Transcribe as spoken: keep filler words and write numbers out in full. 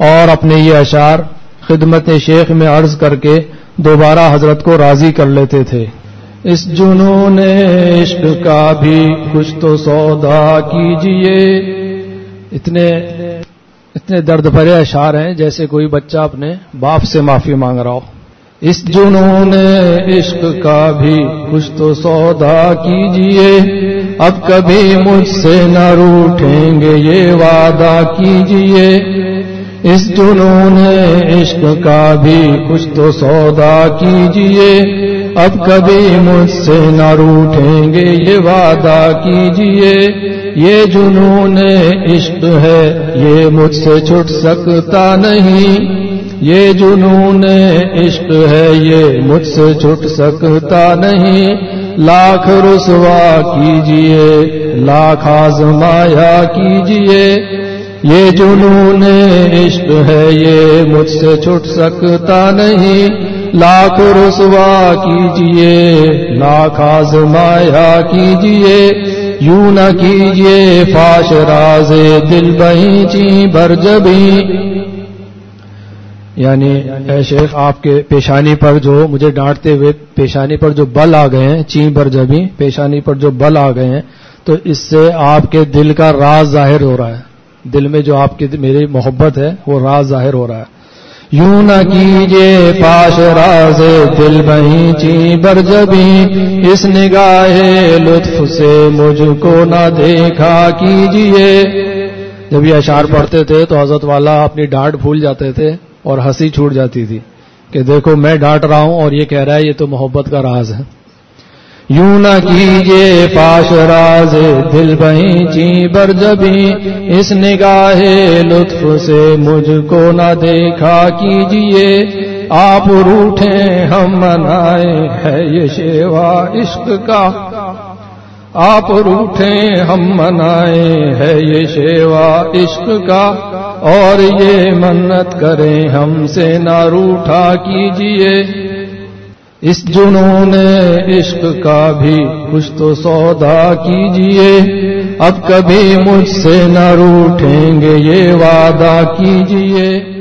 اور اپنے یہ اشعار خدمت شیخ میں عرض کر کے دوبارہ حضرت کو راضی کر لیتے تھے. اس جنون عشق کا بھی کچھ تو سودا کیجئے. اتنے اتنے درد بھرے اشعار ہیں جیسے کوئی بچہ اپنے باپ سے معافی مانگ رہا ہو. اس جنون عشق کا بھی کچھ تو سودا کیجئے. اب کبھی مجھ سے نہ روٹھیں گے یہ وعدہ کیجئے. اس جنون عشق کا بھی کچھ تو سودا کیجئے. اب کبھی مجھ سے نہ روٹھیں گے یہ وعدہ کیجئے. یہ جنون عشق ہے یہ مجھ سے چھٹ سکتا نہیں. یہ جنون عشق ہے یہ مجھ سے چھٹ سکتا نہیں. لاکھ رسوا کیجئے لاکھ آزمایا کیجئے. یہ جنون عشق ہے یہ مجھ سے چھٹ سکتا نہیں. لاکھ رسوا کیجئے لاکھ آزمایا کیجئے. یوں نہ کیجئے فاش راز دل بہنچی برجبی. یعنی اے شیخ آپ کے پیشانی پر جو مجھے ڈانٹتے ہوئے پیشانی پر جو بل آ گئے ہیں, چین برجبی پیشانی پر جو بل آ گئے ہیں, تو اس سے آپ کے دل کا راز ظاہر ہو رہا ہے. دل میں جو آپ کی میری محبت ہے وہ راز ظاہر ہو رہا ہے. یوں نہ کیجئے فاش راز دل بہنچی برجبی. اس نگاہ لطف سے مجھ کو نہ دیکھا کیجئے. جب یہ اشعار پڑھتے تھے تو حضرت والا اپنی ڈانٹ بھول جاتے تھے اور ہنسی چھوٹ جاتی تھی کہ دیکھو میں ڈانٹ رہا ہوں اور یہ کہہ رہا ہے یہ تو محبت کا راز ہے. یوں نہ کیجئے فاش راز دل بہنچی برجبی. اس نگاہ لطف سے مجھ کو نہ دیکھا کیجئے. آپ روٹھیں ہم منائے ہے یہ شیوا عشق کا. آپ روٹھیں ہم منائے ہے یہ شیوا عشق کا. اور یہ منت کریں ہم سے نہ روٹھا کیجئے. اس جنون عشق کا بھی کچھ تو سودا کیجئے. اب کبھی مجھ سے نہ روٹھیں گے یہ وعدہ کیجئے.